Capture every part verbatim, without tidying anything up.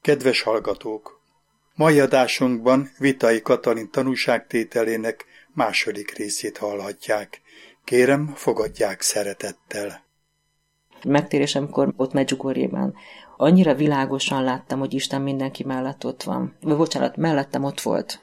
Kedves hallgatók! Mai adásunkban Vitai Katalin tanúságtételének második részét hallhatják. Kérem, fogadják szeretettel. Megtérésemkor ott Medjugorjében annyira világosan láttam, hogy Isten mindenki mellett ott van. Vagy bocsánat, mellettem ott volt.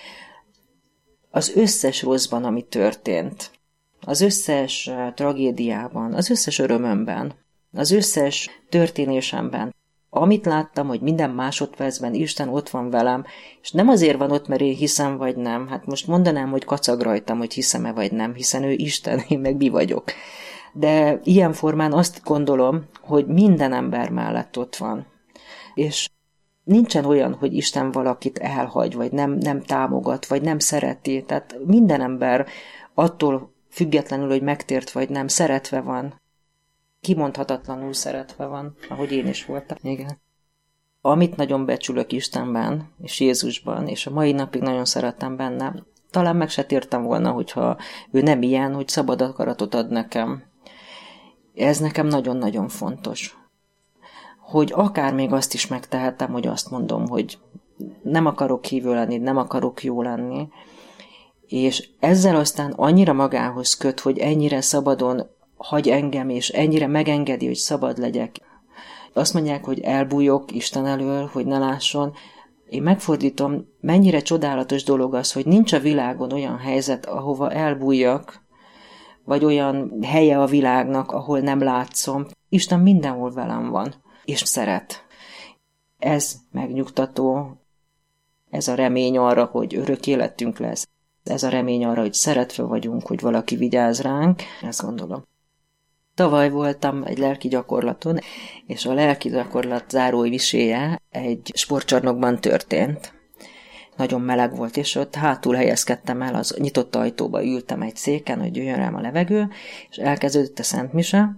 Az összes rosszban, ami történt, az összes tragédiában, az összes örömömben, az összes történésemben, amit láttam, hogy minden másodpercben Isten ott van velem, és nem azért van ott, mert én hiszem vagy nem. Hát most mondanám, hogy kacag rajtam, hogy hiszem-e vagy nem, hiszen ő Isten, én meg mi vagyok. De ilyen formán azt gondolom, hogy minden ember mellett ott van. És nincsen olyan, hogy Isten valakit elhagy, vagy nem, nem támogat, vagy nem szereti. Tehát minden ember attól függetlenül, hogy megtért vagy nem, szeretve van. Kimondhatatlanul szeretve van, ahogy én is voltam. Igen. Amit nagyon becsülök Istenben, és Jézusban, és a mai napig nagyon szeretem benne, talán meg se tértem volna, hogyha ő nem ilyen, hogy szabad akaratot ad nekem. Ez nekem nagyon-nagyon fontos. Hogy akár még azt is megtehetem, hogy azt mondom, hogy nem akarok hívő lenni, nem akarok jó lenni, és ezzel aztán annyira magához köt, hogy ennyire szabadon hagy engem, és ennyire megengedi, hogy szabad legyek. Azt mondják, hogy elbújok Isten elől, hogy ne lásson. Én megfordítom, mennyire csodálatos dolog az, hogy nincs a világon olyan helyzet, ahova elbújjak, vagy olyan helye a világnak, ahol nem látszom. Isten mindenhol velem van, és szeret. Ez megnyugtató, ez a remény arra, hogy örök életünk lesz. Ez a remény arra, hogy szeretve vagyunk, hogy valaki vigyáz ránk, ezt gondolom. Tavaly voltam egy lelki gyakorlaton, és a lelki gyakorlat zárói viséje egy sportcsarnokban történt. Nagyon meleg volt, és ott hátul helyezkedtem el, az nyitott ajtóba ültem egy széken, hogy jöjjön rám a levegő, és elkezdődött a szentmise,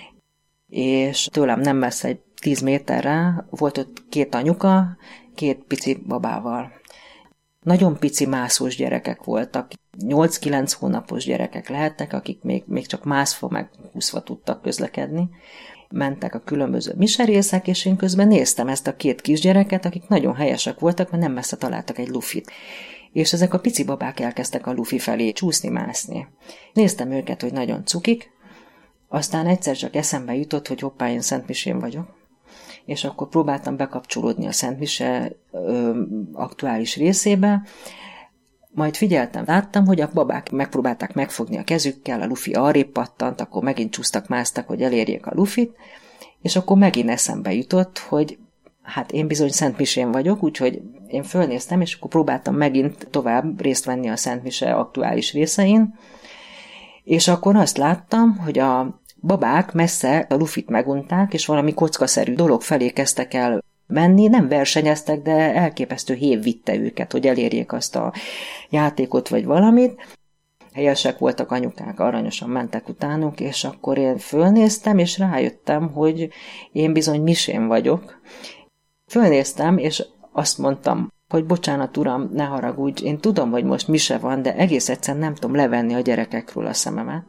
és tőlem nem messze egy tíz méterre volt ott két anyuka, két pici babával. Nagyon pici mászós gyerekek voltak, nyolc-kilenc hónapos gyerekek lehettek, akik még, még csak mászva meg húszva tudtak közlekedni. Mentek a különböző miserészek, és én közben néztem ezt a két kisgyereket, akik nagyon helyesek voltak, mert nem messze találtak egy lufit. És ezek a pici babák elkezdtek a lufi felé csúszni, mászni. Néztem őket, hogy nagyon cukik, aztán egyszer csak eszembe jutott, hogy hoppá, én szentmisén vagyok, és akkor próbáltam bekapcsolódni a szentmise ö, aktuális részébe, majd figyeltem, láttam, hogy a babák megpróbálták megfogni a kezükkel, a lufi arrébb pattant, akkor megint csúsztak, másztak, hogy elérjék a lufit, és akkor megint eszembe jutott, hogy hát én bizony szentmisén vagyok, úgyhogy én fölnéztem, és akkor próbáltam megint tovább részt venni a szentmise aktuális részein, és akkor azt láttam, hogy a babák messze a lufit megunták, és valami kockaszerű dolog felé kezdtek el menni, nem versenyeztek, de elképesztő hév vitte őket, hogy elérjék azt a játékot vagy valamit. Helyesek voltak anyukák, aranyosan mentek utánuk, és akkor én fölnéztem, és rájöttem, hogy én bizony misén vagyok. Fölnéztem, és azt mondtam, hogy bocsánat, uram, ne haragudj, én tudom, hogy most mise van, de egész egyszerűen nem tudom levenni a gyerekekről a szememet.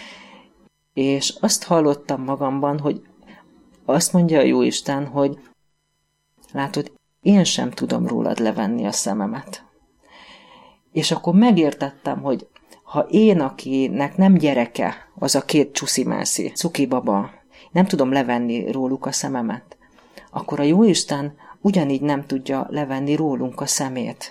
És azt hallottam magamban, hogy azt mondja a Jóisten, hogy látod, én sem tudom rólad levenni a szememet. És akkor megértettem, hogy ha én, akinek nem gyereke, az a két csuszimászi, cuki baba, nem tudom levenni róluk a szememet, akkor a Jóisten ugyanígy nem tudja levenni rólunk a szemét.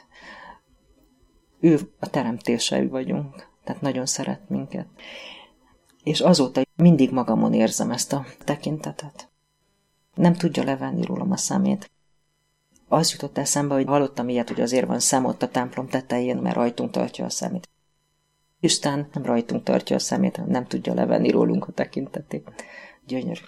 Ő a teremtései vagyunk, tehát nagyon szeret minket. És azóta mindig magamon érzem ezt a tekintetet. Nem tudja levenni rólam a szemét. Az jutott eszembe, hogy hallottam ilyet, hogy azért van szem ott a templom tetején, mert rajtunk tartja a szemét. Isten nem rajtunk tartja a szemét, hanem nem tudja levenni rólunk a tekintetét. Gyönyörű.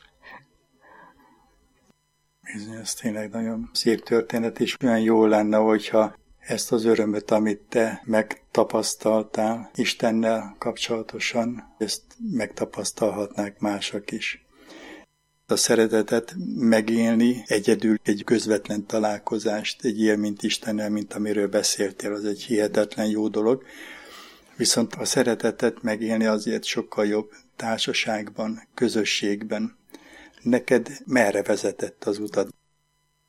Bizony, ez tényleg nagyon szép történet, és olyan jó lenne, hogyha ezt az örömöt, amit te megtapasztaltál Istennel kapcsolatosan, ezt megtapasztalhatnák mások is. A szeretetet megélni, egyedül egy közvetlen találkozást, egy ilyen, mint Istennel, mint amiről beszéltél, az egy hihetetlen jó dolog. Viszont a szeretetet megélni azért sokkal jobb társaságban, közösségben. Neked merre vezetett az utad?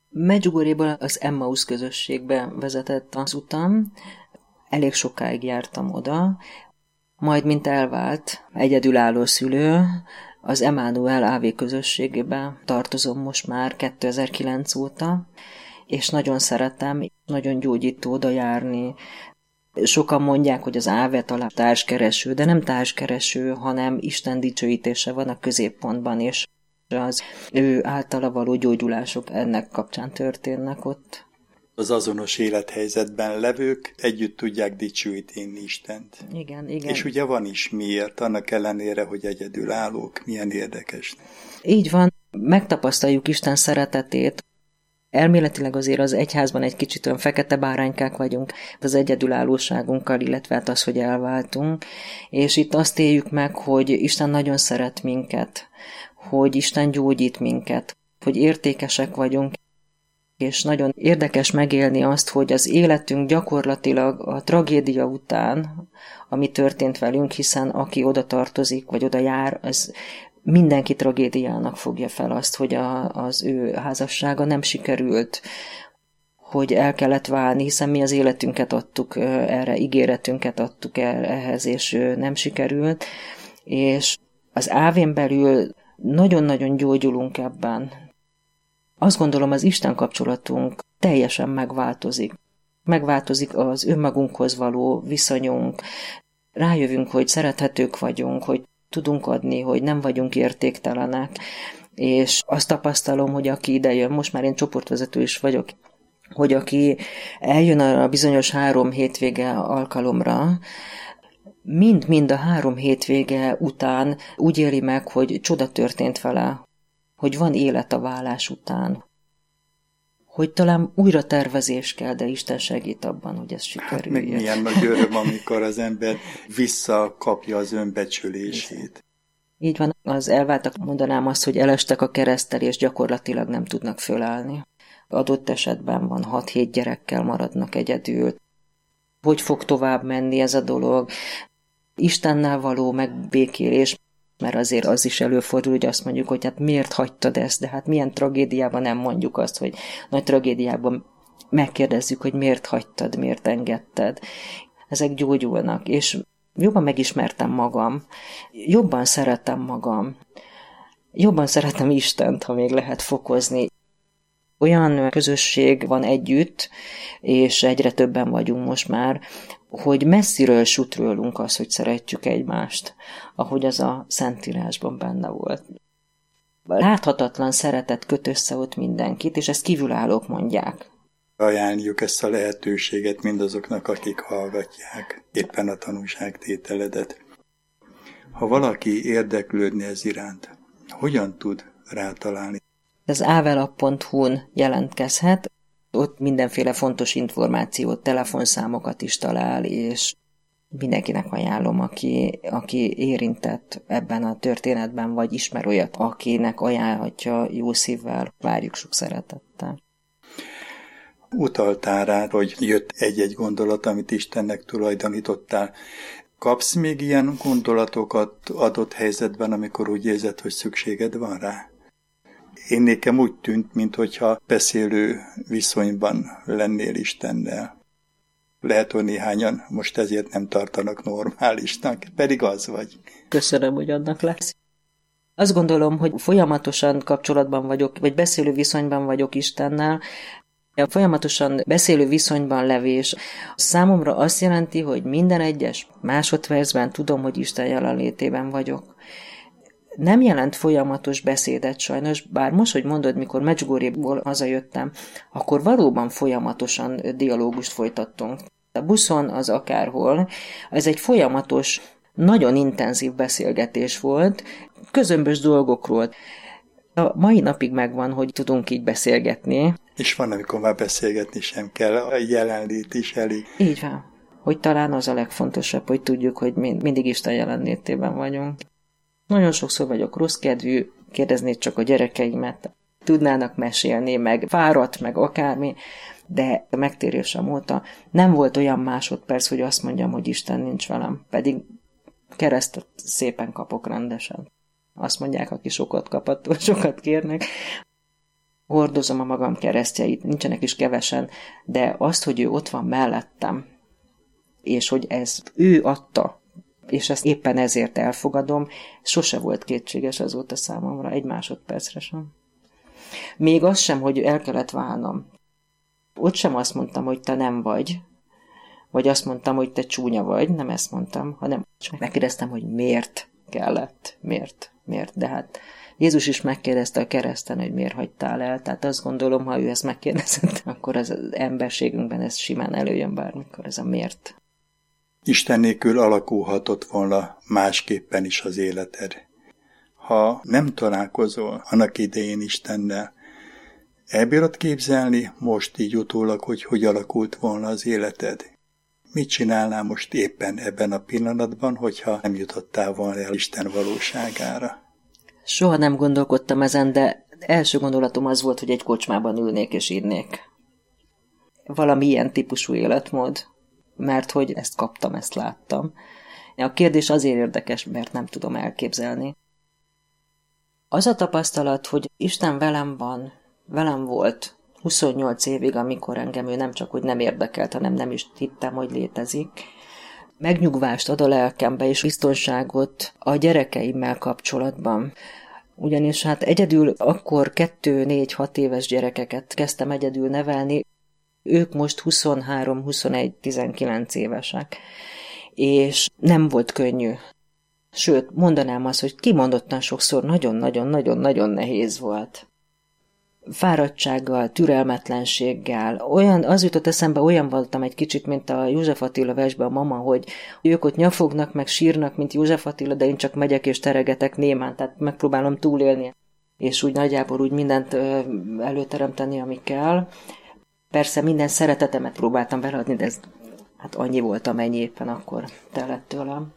Medjugorjéból az Emmaus közösségbe vezetett az utam, elég sokáig jártam oda, majd mint elvált egyedülálló szülő, az Emmanuel á vé közösségébe tartozom most már kétezer-kilenc óta, és nagyon szeretem, nagyon gyógyító oda járni. Sokan mondják, hogy az Áve talán társkereső, de nem társkereső, hanem Isten dicsőítése van a középpontban, és az ő általa való gyógyulások ennek kapcsán történnek ott. Az azonos élethelyzetben levők együtt tudják dicsőíteni Istent. Igen, igen. És ugye van is miért, annak ellenére, hogy egyedülállók, milyen érdekes. Így van, megtapasztaljuk Isten szeretetét. Elméletileg azért az egyházban egy kicsit olyan fekete báránykák vagyunk az egyedülállóságunkkal, illetve hát az, hogy elváltunk, és itt azt éljük meg, hogy Isten nagyon szeret minket, hogy Isten gyógyít minket, hogy értékesek vagyunk, és nagyon érdekes megélni azt, hogy az életünk gyakorlatilag a tragédia után, ami történt velünk, hiszen aki oda tartozik, vagy oda jár, az mindenki tragédiának fogja fel azt, hogy a, az ő házassága nem sikerült, hogy el kellett válni, hiszen mi az életünket adtuk erre, ígéretünket adtuk ehhez, és nem sikerült. És az ávén belül nagyon-nagyon gyógyulunk ebben. Azt gondolom, az Isten kapcsolatunk teljesen megváltozik. Megváltozik az önmagunkhoz való viszonyunk. Rájövünk, hogy szerethetők vagyunk, hogy tudunk adni, hogy nem vagyunk értéktelenek, és azt tapasztalom, hogy aki ide jön, most már én csoportvezető is vagyok, hogy aki eljön a bizonyos három hétvége alkalomra, mind-mind a három hétvége után úgy éli meg, hogy csoda történt vele, hogy van élet a válás után, hogy talán újra tervezés kell, de Isten segít abban, hogy ez sikerüljön. Hát meg milyen nagy öröm, amikor az ember visszakapja az önbecsülését. Így van, az elváltak, mondanám azt, hogy elestek a kereszttel, és gyakorlatilag nem tudnak fölállni. Adott esetben van hat-hét gyerekkel maradnak egyedül. Hogy fog tovább menni ez a dolog? Istennel való megbékélés, mert azért az is előfordul, hogy azt mondjuk, hogy hát miért hagytad ezt, de hát milyen tragédiában nem mondjuk azt, hogy nagy tragédiában megkérdezzük, hogy miért hagytad, miért engedted. Ezek gyógyulnak, és jobban megismertem magam, jobban szeretem magam, jobban szeretem Istent, ha még lehet fokozni. Olyan közösség van együtt, és egyre többen vagyunk most már, hogy messziről sutrőlünk azt, hogy szeretjük egymást, ahogy az a Szentírásban benne volt. Láthatatlan szeretet köt össze ott mindenkit, és ezt kívülállók mondják. Ajánljuk ezt a lehetőséget mindazoknak, akik hallgatják éppen a tanúságtételedet. Ha valaki érdeklődni ez iránt, hogyan tud rátalálni? Az ávelap pont hu-n jelentkezhet, ott mindenféle fontos információt, telefonszámokat is talál, és mindenkinek ajánlom, aki, aki érintett ebben a történetben, vagy ismer olyat, akinek ajánlhatja jó szívvel, várjuk sok szeretettel. Utaltál rá, hogy jött egy-egy gondolat, amit Istennek tulajdonítottál. Kapsz még ilyen gondolatokat adott helyzetben, amikor úgy érzed, hogy szükséged van rá? Én nekem úgy tűnt, minthogyha beszélő viszonyban lennél Istennel. Lehet, hogy néhányan most ezért nem tartanak normálisnak, pedig az vagy. Köszönöm, hogy annak lesz. Azt gondolom, hogy folyamatosan kapcsolatban vagyok, vagy beszélő viszonyban vagyok Istennel. A folyamatosan beszélő viszonyban levés számomra azt jelenti, hogy minden egyes másodpercben tudom, hogy Isten jelenlétében vagyok. Nem jelent folyamatos beszédet sajnos, bár most, hogy mondod, mikor Medjugorjéból hazajöttem, akkor valóban folyamatosan dialógust folytattunk. A buszon, az akárhol, ez egy folyamatos, nagyon intenzív beszélgetés volt, közömbös dolgokról. A mai napig megvan, hogy tudunk így beszélgetni. És van, amikor már beszélgetni sem kell, a jelenlét is elég. Így van. Hogy talán az a legfontosabb, hogy tudjuk, hogy mindig Isten jelenlétében vagyunk. Nagyon sokszor vagyok rossz kedvű, kérdeznék csak a gyerekeimet, tudnának mesélni, meg fáradt, meg akármi, de a megtérésem óta nem volt olyan másodperc, hogy azt mondjam, hogy Isten nincs velem, pedig keresztet szépen kapok rendesen. Azt mondják, aki sokat kap, attól sokat kérnek. hordozom a magam keresztjeit, nincsenek is kevesen, de azt, hogy ő ott van mellettem, és hogy ez ő adta, és ezt éppen ezért elfogadom, sose volt kétséges azóta számomra, egy másodpercre sem. Még az sem, hogy el kellett válnom. Ott sem azt mondtam, hogy te nem vagy, vagy azt mondtam, hogy te csúnya vagy, nem ezt mondtam, hanem csak megkérdeztem, hogy miért kellett, miért, miért, de hát Jézus is megkérdezte a kereszten, hogy miért hagytál el, tehát azt gondolom, ha ő ezt megkérdezett, akkor az, az emberségünkben ez simán előjön bármikor, ez a miért. Isten nélkül alakulhatott volna másképpen is az életed. Ha nem találkozol annak idején Istennel, elbírod képzelni most így utólag, hogy hogy alakult volna az életed? Mit csinálnál most éppen ebben a pillanatban, hogyha nem jutottál volna el Isten valóságára? Soha nem gondolkodtam ezen, de első gondolatom az volt, hogy egy kocsmában ülnék és írnék. Valami ilyen típusú életmód, mert hogy ezt kaptam, ezt láttam. A kérdés azért érdekes, mert nem tudom elképzelni. Az a tapasztalat, hogy Isten velem van, velem volt huszonnyolc évig, amikor engem ő nem csak, hogy nem érdekelt, hanem nem is hittem, hogy létezik. Megnyugvást ad a lelkembe és biztonságot a gyerekeimmel kapcsolatban. Ugyanis hát egyedül akkor kettő, négy, hat éves gyerekeket kezdtem egyedül nevelni, ők most huszonhárom, huszonegy, tizenkilenc évesek. És nem volt könnyű. Sőt, mondanám azt, hogy kimondottan sokszor nagyon-nagyon-nagyon-nagyon nehéz volt. Fáradtsággal, türelmetlenséggel, olyan, az jutott eszembe, olyan voltam egy kicsit, mint a József Attila versben a mama, hogy ők ott nyafognak, meg sírnak, mint József Attila, de én csak megyek és teregetek némán, tehát megpróbálom túlélni, és úgy nagyjából úgy mindent előteremteni, ami kell. Persze minden szeretetemet próbáltam beleadni, de ez hát annyi volt, amennyi éppen akkor telett tőlem.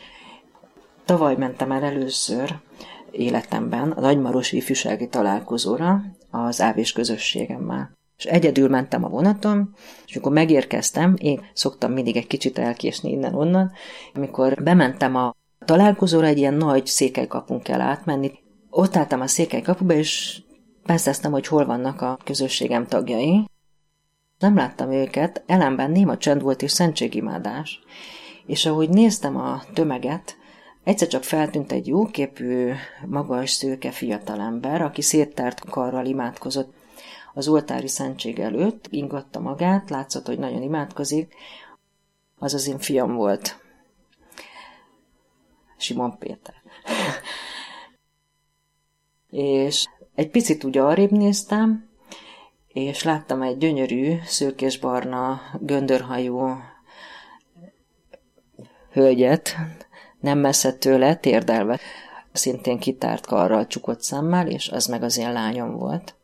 Tavaly mentem el először életemben a Nagymarosi ifjúsági találkozóra az ávés közösségemmel. És egyedül mentem a vonaton, és amikor megérkeztem, én szoktam mindig egy kicsit elkésni innen-onnan, amikor bementem a találkozóra, egy ilyen nagy székelykapun kell átmenni. Ott álltam a székelykapuba, és perszeztem, hogy hol vannak a közösségem tagjai. Nem láttam őket, ellenben néma csend volt és szentségimádás. És ahogy néztem a tömeget, egyszer csak feltűnt egy jóképű, magas, szőke fiatalember, aki széttárt karral imádkozott az oltári szentség előtt, ingatta magát, látszott, hogy nagyon imádkozik. Az az én fiam volt. Simon Péter. És egy picit úgy arrébb néztem, és láttam egy gyönyörű, szőkésbarna, göndörhajú hölgyet, nem messze tőle, térdelve, szintén kitárt karral, csukott szemmel, és az meg az én lányom volt.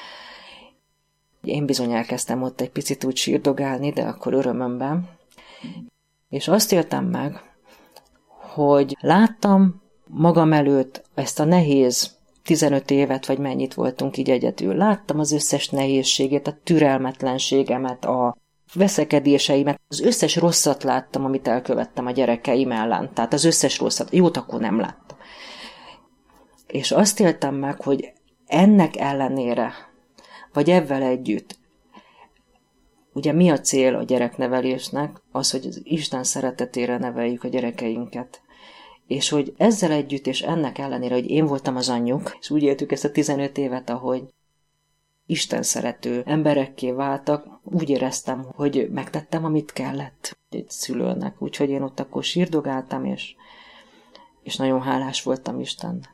Én bizony elkezdtem ott egy picit úgy sírdogálni, de akkor örömömben. És azt éltem meg, hogy láttam magam előtt ezt a nehéz tizenöt évet, vagy mennyit voltunk így egyedül. Láttam az összes nehézségét, a türelmetlenségemet, a veszekedéseimet, az összes rosszat láttam, amit elkövettem a gyerekeim ellen. Tehát az összes rosszat, jót akkor nem láttam. És azt éltem meg, hogy ennek ellenére, vagy ezzel együtt, ugye mi a cél a gyereknevelésnek? Az, hogy az Isten szeretetére neveljük a gyerekeinket. És hogy ezzel együtt és ennek ellenére, hogy én voltam az anyjuk, és úgy éltük ezt a tizenöt évet, ahogy Isten szerető emberekké váltak, úgy éreztem, hogy megtettem, amit kellett egy szülőnek. Úgyhogy én ott akkor sírdogáltam, és, és nagyon hálás voltam Istennek.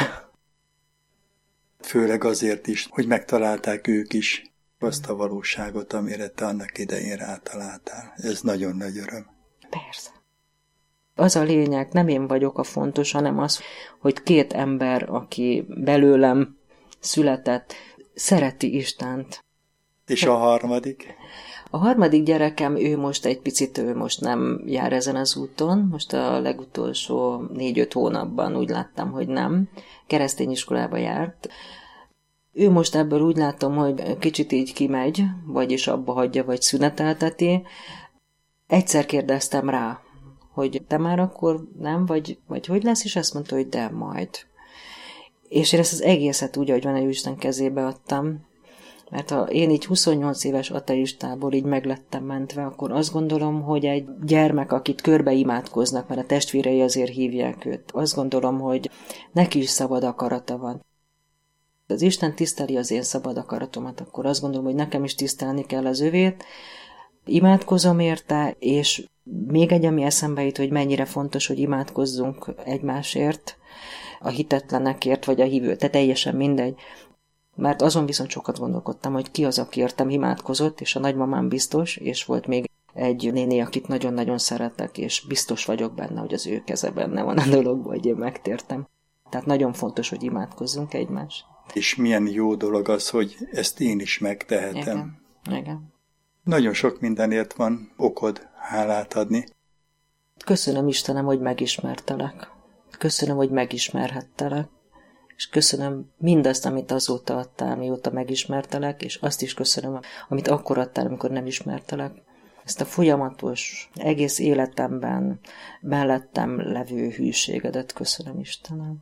Főleg azért is, hogy megtalálták ők is azt a valóságot, amire te annak idején rátaláltál. Ez nagyon nagy öröm. Persze. Az a lényeg, nem én vagyok a fontos, hanem az, hogy két ember, aki belőlem született, szereti Istent. És a harmadik? A harmadik gyerekem, ő most egy picit, ő most nem jár ezen az úton. Most a legutolsó négy-öt hónapban úgy láttam, hogy nem. Keresztény iskolába járt. Ő most ebből úgy látom, hogy kicsit így kimegy, vagyis abba hagyja, vagy szünetelteti. Egyszer kérdeztem rá, hogy te már akkor nem, vagy, vagy hogy lesz, és azt mondta, hogy de majd. És én ezt az egészet úgy, ahogy van, egy Isten kezébe adtam, mert ha én így huszonnyolc éves ateistából így meglettem mentve, akkor azt gondolom, hogy egy gyermek, akit körbe imádkoznak, mert a testvérei azért hívják őt, azt gondolom, hogy neki is szabad akarata van. Az Isten tiszteli az én szabad akaratomat, akkor azt gondolom, hogy nekem is tisztelni kell az övét, imádkozom érte, és még egy, ami eszembe jut, hogy mennyire fontos, hogy imádkozzunk egymásért, a hitetlenekért, vagy a hívő, tehát teljesen mindegy. Mert azon viszont sokat gondolkodtam, hogy ki az, aki értem imádkozott, és a nagymamám biztos, és volt még egy néni, akit nagyon-nagyon szeretek, és biztos vagyok benne, hogy az ő keze benne van a dologban, hogy én megtértem. Tehát nagyon fontos, hogy imádkozzunk egymás. És milyen jó dolog az, hogy ezt én is megtehetem. Igen, igen. Nagyon sok mindenért van okod hálát adni. Köszönöm Istenem, hogy megismertelek. Köszönöm, hogy megismerhettelek. És köszönöm mindazt, amit azóta adtál, mióta megismertelek, és azt is köszönöm, amit akkor adtál, amikor nem ismertelek. Ezt a folyamatos, egész életemben mellettem levő hűségedet köszönöm, Istenem.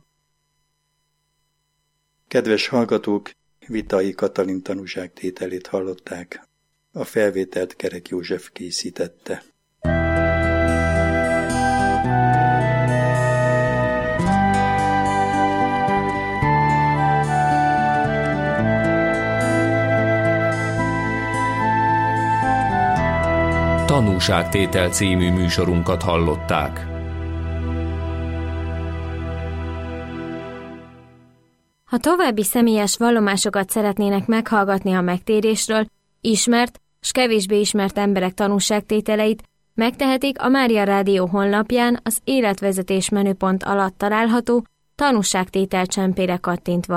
Kedves hallgatók, Vitai Katalin tanúságtételét hallották. A felvételt Kerek József készítette. Tanúságtétel című műsorunkat hallották. Ha további személyes vallomásokat szeretnének meghallgatni a megtérésről, ismert s kevésbé ismert emberek tanúságtételeit, megtehetik a Mária Rádió honlapján az életvezetés menüpont alatt található tanúságtétel csempére kattintva.